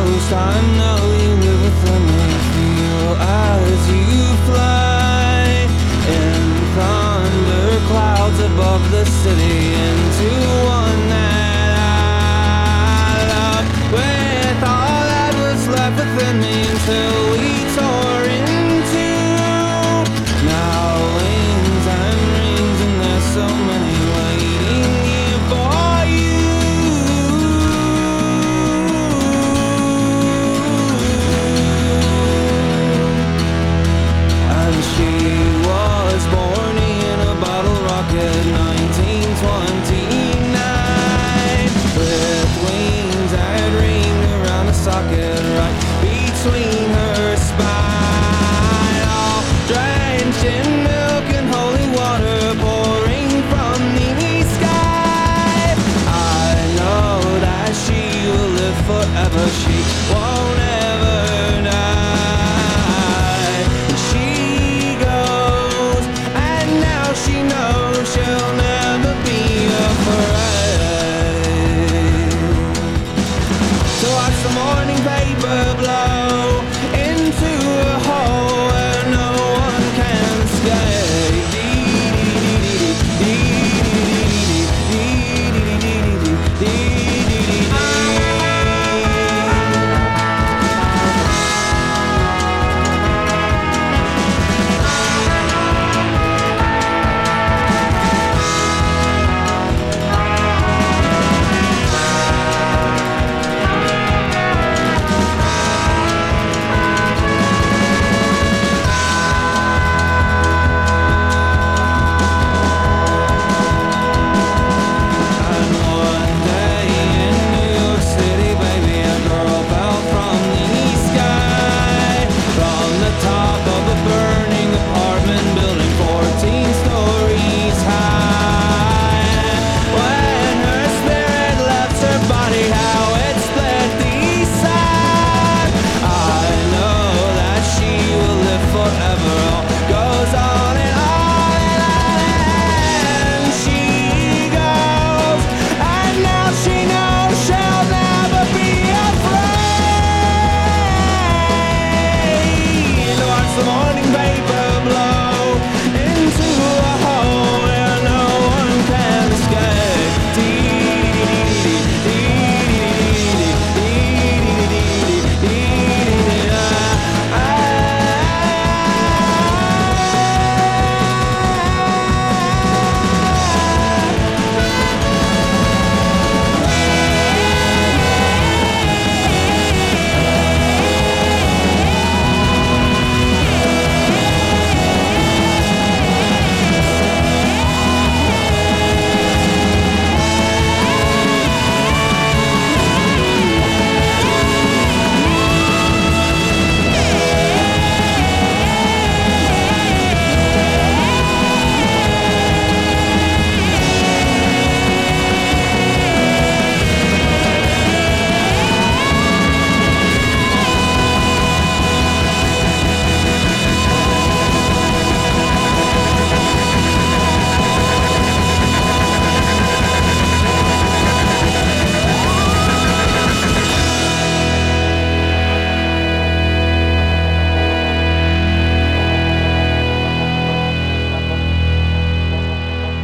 ghost. I know you live within me. Feel as you fly in thunder clouds above the city into one that I love. With all that was left within me until we tore into now wings and rings, and there's so many waiting here for you. And she was born in a bottle rocket, 1929, with wings that ring around a socket right between her spine, all drenched in milk and holy water pouring from the sky. I know that she will live forever, she won't ever die. And she goes, and now she knows she'll never be afraid. So watch the morning paper blow